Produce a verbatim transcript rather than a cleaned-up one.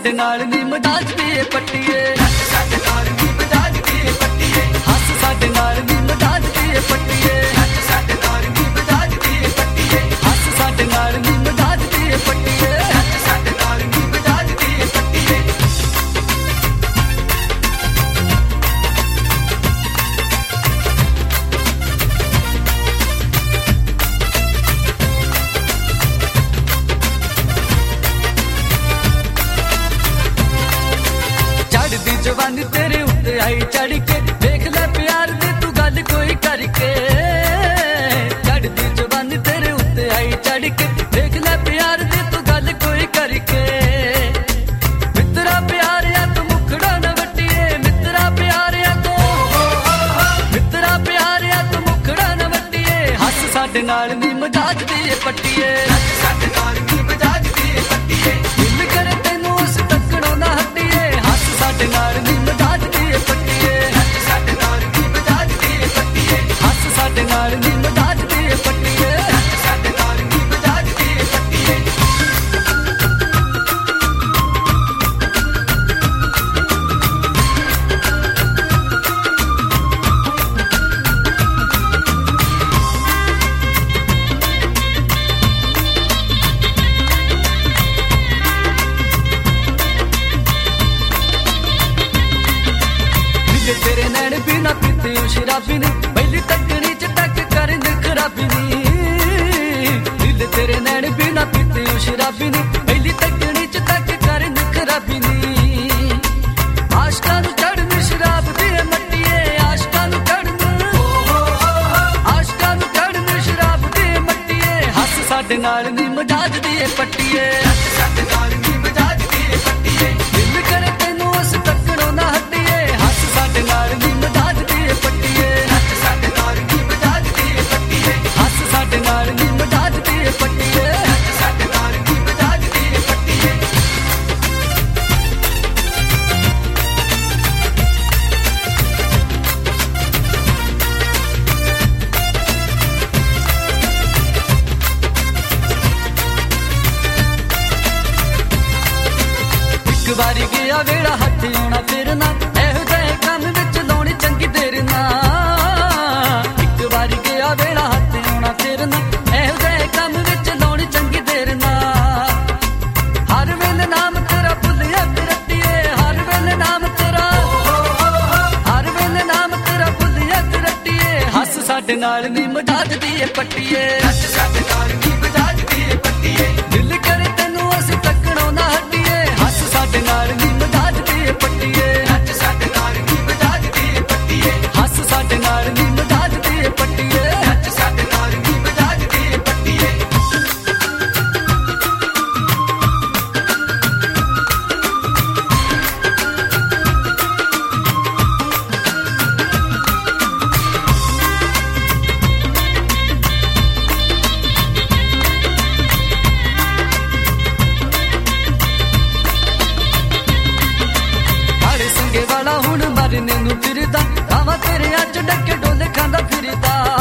ਸਾਡੇ ਨਾਲ ਨੀ ਮਜਾਜ ਦੀ ਪੱਟੀਏ, ਹੱਸ ਸਾਡੇ ਨਾਲ ਨੀ ਮਜਾਜ ਦੀ ਪੱਟੀਏ, ਹੱਸ ਸਾਡੇ ਨਾਲ ਨੀ ਮਜਾਜ ਦੀ ਪੱਟੀਏ, ਹੱਸ ਸਾਡੇ ਨਾਲ ਨੀ ਮਜਾਜ ਦੀ ਪੱਟੀਏ, ਹੱਸ ਸਾਡੇ ਨਾਲ ਨੀ ਮਜਾਜ ਦੀ ਪੱਟੀਏ, ਹੱਸ ਸਾਡੇ ਨਾਲ ਨੀ ਮਜਾਜ ਦੀ ਪੱਟੀਏ। चढ़दी जवानी तेरे उत्ते आई चढ़ के देख ले प्यार दी तू गल कोई करके, चढ़दी जवानी तेरे उत्ते आई चढ़ के देख ले प्यार दी तू गल कोई करके। मित्रा प्यार या तू मुखड़ा न वटिए, मित्रा प्यार या तू मित्रा प्यार या तू मुखड़ा न वटिए, हस साडे नाल नी मजाज दी पट्टीए, हस साडे नाल नी मजाज दी पट्टीए, दिल करे तैनू उस तकड़ों ना हटिए, हस साडे नाल नी मजाज दी पट्टीए, हस साडे नाल नी मजाज दी पट्टीए, हस साडे नाल नी मजाज दी पट्टीए, हस साडे नाल नी मजाज दी पट्टीए। तेरे नैन बिना पीते शराबी ने पहली तकनी च तक करन खराबी नी, दिल तेरे नैन बिना पीते शराबी ने पहली तकनी च तक करन खराबी नी। आशकां नूं चढ़न शराब दी मट्टीए, आशकां नूं चढ़न आशकां नूं चढ़न शराब दी मट्टीए, हस साडे नाल नी मजाज दी पट्टीए, हस साडे नाल नी मजाज दी पट्टीए, दिल करे तैनू उस तकड़ों ना हटिए, हस साडे नाल नी मजाज दी पट्टीए, हस साडे नाल नी मजाज दी पट्टीए, हस साडे नाल नी मजाज दी पट्टीए, हस साडे नाल नी मजाज दी पट्टीए। एक वारी गया वेड़ा हथ आउणा फिरना, एहो जिहे काम विच लाउणी चंगी देर ना, एक वारी गया वेड़ा हथ आउणा फिरना, एहो जिहे काम विच लाउणी चंगी देर ना। हर वेले नाम तेरा भुलिया रट्टीए, हर वेले नाम तेरा हर वेले नाम तेरा भुलिया रट्टीए, हस साडे नाल नी मजाज दी पट्टीए, हस साडे नाल नी मजाज दी पट्टीए, दिल करे तैनू असीं तकड़ों ना हटिए, हस साडे नाल नी मजाज दी पट्टीए, हस साडे नाल नी मजाज दी पट्टीए, हस साडे नाल नी मजाज दी पट्टीए, हस साडे नाल नी मजाज दी पट्टीए। संगे वाला हुण मरने नूं फिरदा, आवां तेरे अज डके डोले खांदा फिरदा,